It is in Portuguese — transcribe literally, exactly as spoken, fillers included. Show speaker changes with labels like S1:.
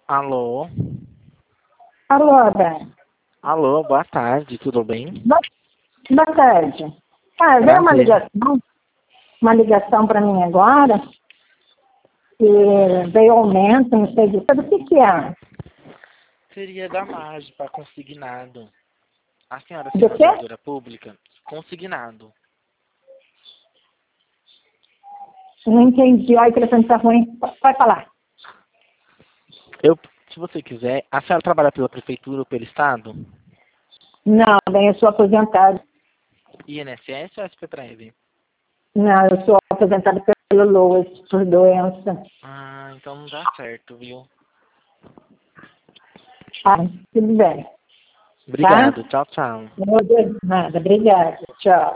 S1: Alô?
S2: Alô, Dani.
S1: Alô, boa tarde, tudo bem?
S2: Boa, boa tarde. Ah, veio uma
S1: Prazer.
S2: ligação, uma ligação para mim agora, que veio aumento, não sei disso. Sabe o que que é?
S1: Seria da Marge para consignado. A senhora
S2: Do
S1: é
S2: quê?
S1: servidora pública? Consignado.
S2: Não entendi. Olha, o telefone está ruim. Pode falar.
S1: Eu, se você quiser, a senhora trabalha pela prefeitura ou pelo estado?
S2: Não, bem, eu sou aposentada.
S1: I N S S ou S P Prev?
S2: Não, eu sou aposentada pelo Loas, por doença.
S1: Ah, então não dá certo, viu?
S2: Ah, tudo bem.
S1: Obrigado, tchau, tchau.
S2: Não, nada. Obrigada. Tchau.